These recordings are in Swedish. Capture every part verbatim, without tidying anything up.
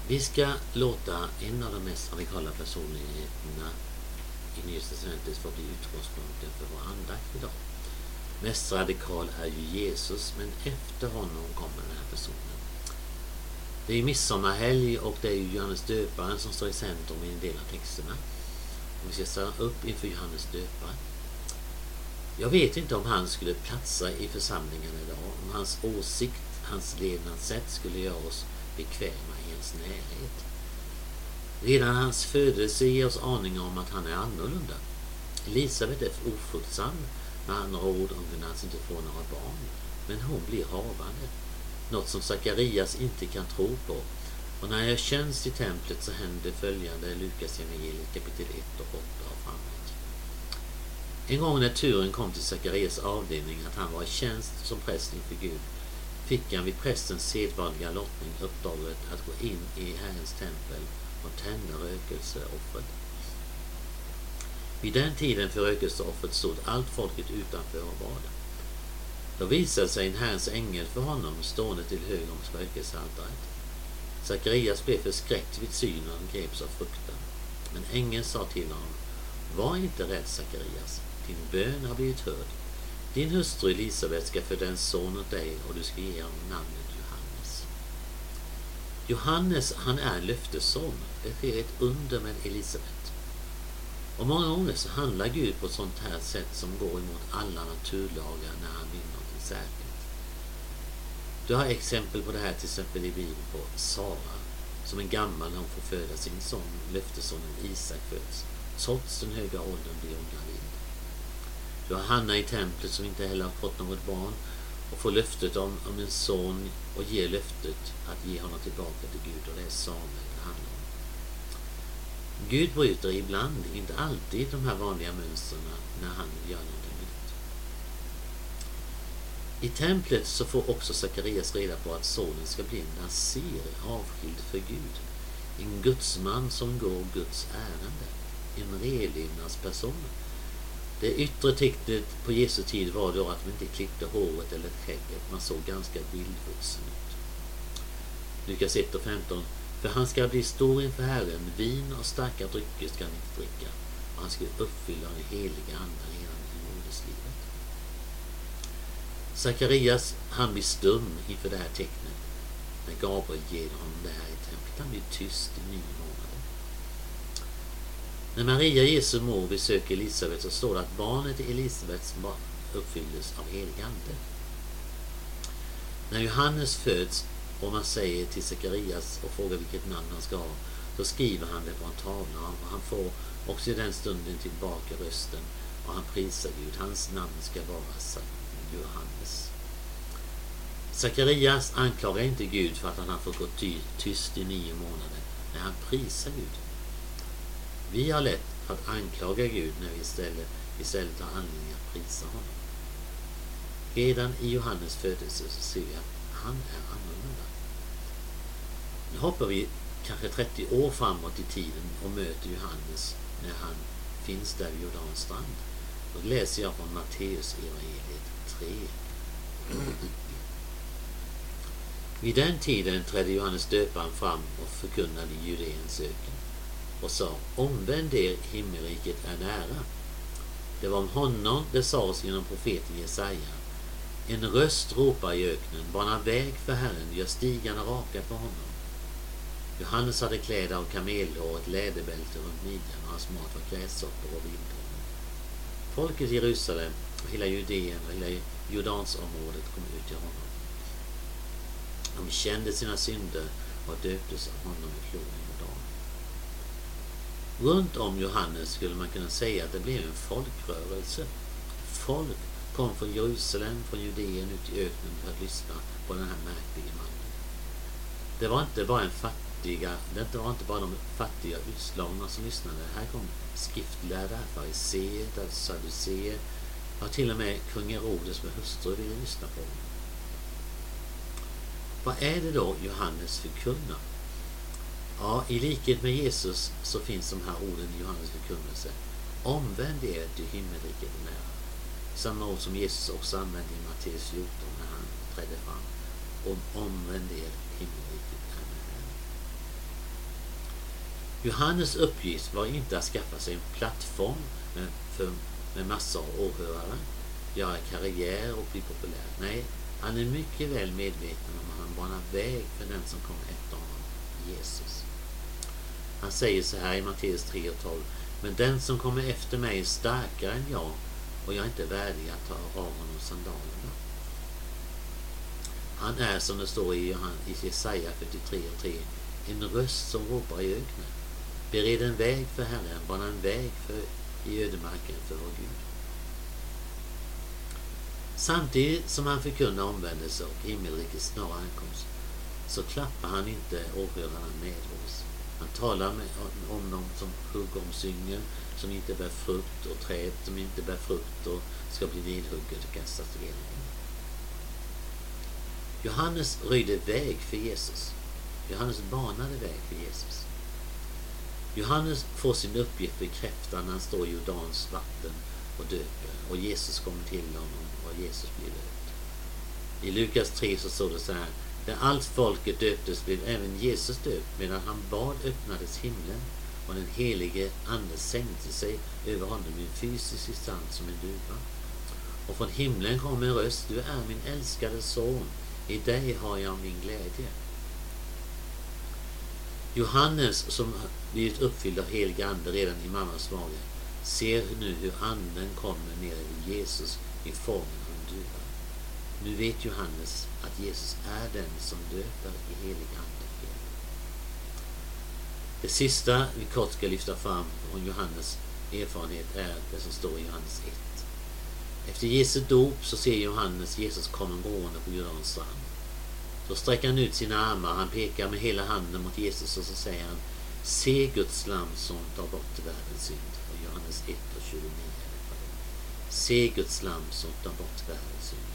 Vi ska låta en av de mest radikala personligheterna i Nya testamentet få bli utgångspunkten för vår andakt idag. Mest radikal är ju Jesus, men efter honom kommer den här personen. Det är ju midsommarhelg och det är ju Johannes döparen som står i centrum i en del av texterna. Och vi ska stanna upp inför Johannes döparen. Jag vet inte om han skulle platsa i församlingen idag, om hans åsikt, hans levnadssätt skulle göra oss bekväma i hans närhet. Redan hans födelse ger oss aning om att han är annorlunda. Elisabet är ofruktsam, med andra ord om hon alltså inte får några barn, men hon blir havande. Något som Sakarias inte kan tro på. Och när jag känns i templet så händer följande Lukas evangeliet kapitel ett och åtta och framåt. En gång när turen kom till Sakarias avdelning att han var i tjänst som präst inför Gud, fick han vid prästens sedvanliga lottning uppdraget att gå in i Herrens tempel och tända rökelseoffret. Vid den tiden för rökelseoffret stod allt folket utanför och bad. Då visade sig en Herrens ängel för honom stående till höger om rökelsealtaret. Sakarias blev förskräckt vid synen och greps av fruktan. Men ängeln sa till honom: var inte rädd, Sakarias, din bön har blivit hörd. Din hustru Elisabet ska föda en son åt dig och du ska ge honom namnet Johannes. Johannes, han är en löftesson. Det sker ett under med Elisabet. Och många gånger så handlar Gud på ett sånt här sätt som går emot alla naturlagar när han vill något särskilt. Du har exempel på det här till exempel i Bibeln på Sara, som en gammal hon får föda sin son, löftessonen Isak föds. Trots den höga åldern blir hon gravid. Du har Hanna i templet som inte heller har fått något barn och får löftet om, om en son och ger löftet att ge honom tillbaka till Gud, och det är Samuel det handlar om. Gud bryter ibland, inte alltid, de här vanliga mönstren när han gör något nytt. I templet så får också Sakarias reda på att sonen ska bli en nasir, avskild för Gud. En gudsman som går Guds ärende. En relevnadsperson. Det yttre tecknet på Jesu tid var då att man inte klippte håret eller skägget. Man såg ganska vildvuxen ut. Lukas ett och femton. För han ska bli stor inför Herren, vin och starka drycker ska han inte dricka, och han ska uppfylla den heliga ande redan i moderslivet. Sakarias, han blir stum inför det här tecknet. När Gabriel ger honom det här i templet, han blir tyst i nio månader. När Maria, Jesu mor, besöker Elisabet så står det att barnet i Elisabets barn uppfylldes av helig ande. När Johannes föds och man säger till Sakarias och frågar vilket namn han ska ha, då skriver han det på en tavla, och han får också i den stunden tillbaka rösten och han prisar Gud. Hans namn ska vara Johannes. Sakarias anklagar inte Gud för att han har fått gå ty- tyst i nio månader när han prisar Gud. Vi har lätt för att anklaga Gud när vi istället, istället har anledning att prisa honom. Redan i Johannes födelse så ser vi att han är annorlunda. Nu hoppar vi kanske trettio år framåt i tiden och möter Johannes när han finns där vid Jordans strand. Då läser jag från Matteus evangeliet tre. Vid den tiden trädde Johannes döparen fram och förkunnade i Judeens öken och sa: omvänd er, himmelriket är nära. Det var om honom det sades genom profeten Jesaja: en röst ropar i öknen, bana väg för Herren, gör stigarna raka för honom. Johannes hade kläder av kamelhår och ett läderbälte runt midjan, och hans mat var gräshoppor och vildhonung. Folket i Jerusalem och hela Judeen och hela Jordansområdet kom ut till honom. De kände sina synder och döptes av honom i floden Jordan. Runt om Johannes skulle man kunna säga att det blev en folkrörelse. Folk kom från Jerusalem, från Judeen ut i öknen för att lyssna på den här märkliga mannen. Det var inte bara en fattiga, det var inte bara de fattiga utslagna som lyssnade. Här kom skriftlärda, fariseer, sadduceer, och till och med kung Herodes med hustru ville lyssna på honom. Vad är det då Johannes förkunnar? Ja, i likhet med Jesus så finns de här orden i Johannes förkunnelse: omvänd er, till himmelriket är nära. Samma ord som Jesus också använde i Matteus fjorton när han trädde fram. Om omvänd er, himmelriket är nära. Johannes uppgift var inte att skaffa sig en plattform med, för, med massor av åhörare, göra karriär och bli populär. Nej, han är mycket väl medveten om att han banar väg för den som kommer efter honom, Jesus. Han säger så här i Matteus tre och tolv: men den som kommer efter mig är starkare än jag, och jag är inte värdig att ta av honom sandalerna. Han är, som det står i, i Jesaja fyrtiotre och tre, en röst som ropar i öknen: bered en väg för Herren, bana en väg för, i ödemarken för vår Gud. Samtidigt som han förkunnar omvändelse och himmelrikets snara ankomst, så klappar han inte åhörarna medhårs. Han talar med, om, om dem som huggormsyngel som inte bär frukt, och träd som inte bär frukt och ska bli nedhugget och kastas till elden. Johannes röjde väg för Jesus. Johannes banade väg för Jesus. Johannes får sin uppgift bekräftad när han står i Jordans vatten och döper, och Jesus kommer till honom och Jesus blir döpt. I Lukas tre så står det så här: när allt folket döptes blev även Jesus döpt. Medan han bad öppnades himlen, och den helige ande sänkte sig över honom i en fysisk gestalt som en duva. Och från himlen kom en röst: du är min älskade son, i dig har jag min glädje. Johannes, som blivit uppfylld av helig ande redan i mammas mage, ser nu hur anden kommer ner över Jesus i formen av en duva. Nu vet Johannes att Jesus är den som döper i helig ande. Det sista vi kort ska lyfta fram från Johannes erfarenhet är det som står i Johannes ett. Efter Jesu dop så ser Johannes Jesus komma gående på Jordans strand. Då sträcker han ut sina armar, han pekar med hela handen mot Jesus och så säger han: se Guds lam som tar bort världens synd. Och Johannes ett och tjugonio. Se Guds lam som tar bort världens synd.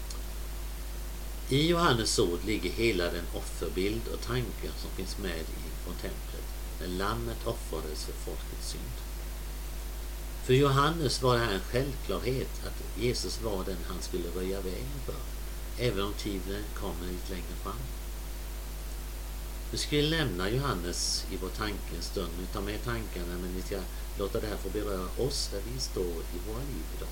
I Johannes ord ligger hela den offerbild och tankar som finns med i från templet när lammet offrades för folkets synd. För Johannes var det här en självklarhet att Jesus var den han skulle röja vägen för, även om tiden kommer lite längre fram. Vi skulle lämna Johannes i vår tanke en stund. Vi tar med tankarna, men vi ska låta det här få beröra oss där vi står i våra liv idag.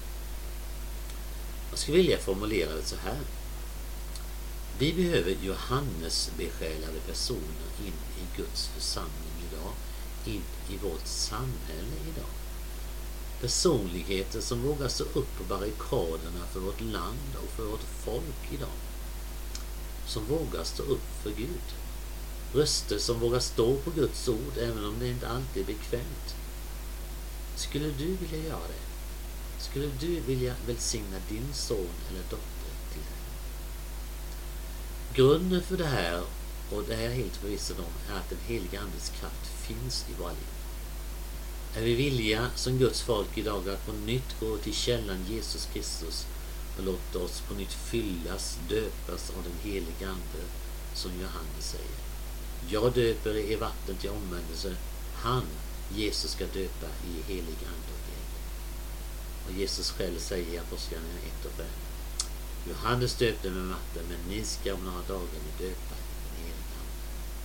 Jag skulle vilja formulera det så här: vi behöver Johannes besjälade personer in i Guds församling idag, in i vårt samhälle idag. Personligheter som vågar stå upp på barrikaderna för vårt land och för vårt folk idag. Som vågar stå upp för Gud. Röster som vågar stå på Guds ord även om det inte alltid är bekvämt. Skulle du vilja göra det? Skulle du vilja välsigna din son eller dotter till det? Grunden för det här, och det är jag helt förvissad om, är att den heliga andes kraft finns i våra liv. Är vi villiga som Guds folk idag att på nytt gå till källan Jesus Kristus och låta oss på nytt fyllas, döpas av den heliga ande, som Johannes säger: jag döper i vatten till omvändelse, han, Jesus, ska döpa i helig ande och eld. Och Jesus själv säger i Apostlagärningarna ett och fem: Johannes döpte med vatten, men ni ska om några dagar bli döpa i den heliga ande.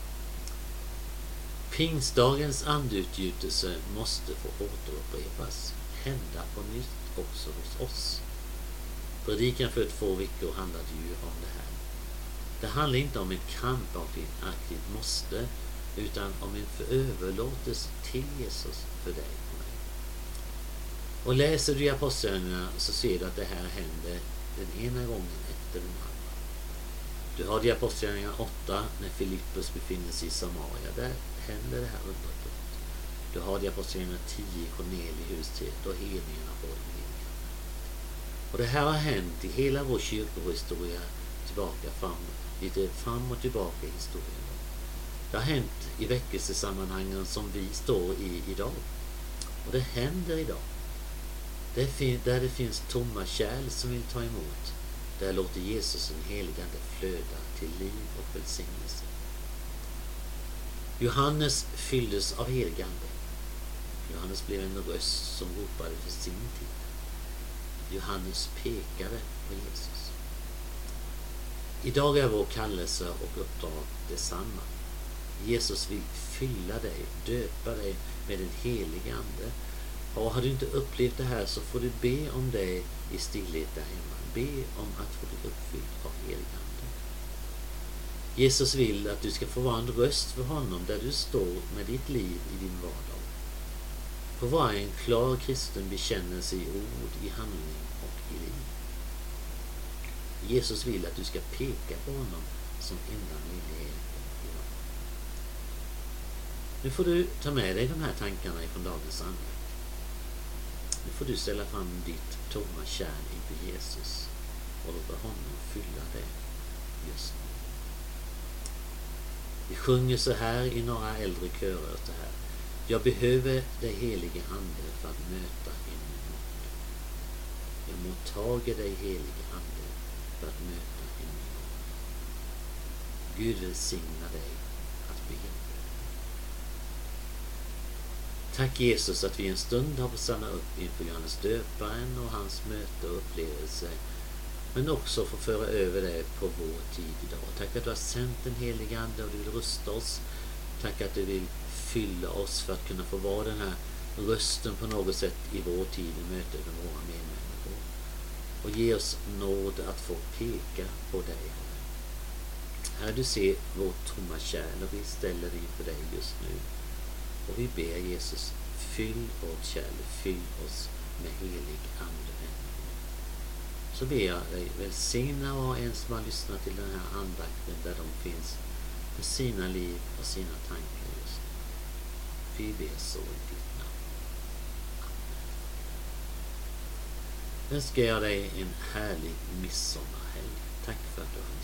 Pingstdagens andeutgjutelse måste få återupprepas, hända på nytt också hos oss. Predikan för två veckor handlade ju om det här. Det handlar inte om ett krampaktigt måste, utan om en överlåtelse till Jesus för dig och mig. Och läser du i Apostlagärningarna så ser du att det här händer den ena gången efter den andra. Du har i Apostlagärningarna åtta när Filippus befinner sig i Samaria. Där händer det här undret. Du har i Apostlagärningarna tio Cornelius till då hedningarna får den heliga. Och det här har hänt i hela vår kyrkohistoria, tillbaka fram, lite fram och tillbaka i historien. Det har hänt i väckelsesammanhangen som vi står i idag. Och det händer idag. Det fin- där det finns tomma kärl som vill ta emot, där låter Jesus den helige ande flöda till liv och välsignelse. Johannes fylldes av helig ande. Johannes blev en röst som ropade för sin tid. Johannes pekade på Jesus. Idag är vår kallelse och uppdrag detsamma. Jesus vill fylla dig, döpa dig med den helige Ande. Och har du inte upplevt det här så får du be om det i stillhet där hemma. Be om att få bli uppfylld av helig Ande. Jesus vill att du ska få vara en röst för honom där du står med ditt liv i din vardag. Få vara en klar kristen bekännelse i ord, i handling och i liv. Jesus vill att du ska peka på honom som enda möjligheten idag. Nu får du ta med dig de här tankarna ifrån dagens andakt. Nu får du ställa fram ditt tomma kärl inför Jesus och låta honom fylla det just nu. Vi sjunger så här i några äldre körer så här. Jag behöver det helige Ande för att möta en nåd. Jag mottager dig helige Ande för att möta en nåd. Gud välsigna dig att be. Tack Jesus att vi en stund har fått stanna upp inför Johannes döparen och hans möte och upplevelse, men också få föra över det på vår tid idag. Tack att du har sänt den helige Ande och du vill rusta oss. Tack att du vill fylla oss för att kunna få vara den här rösten på något sätt i vår tid i möte med våra medmänniskor. Och ge oss nåd att få peka på dig. Herre, du ser vårt tomma kärl och vi ställer det inför dig just nu. Och vi ber Jesus, fyll vårt kärl, fyll oss med helig Ande. Så ber jag dig välsigna var en som har lyssnat till den här andakten där de finns för sina liv och sina tankar just nu. Vi ber så i ditt namn. Amen. Önskar jag dig en härlig midsommarhelg. Tack för att du har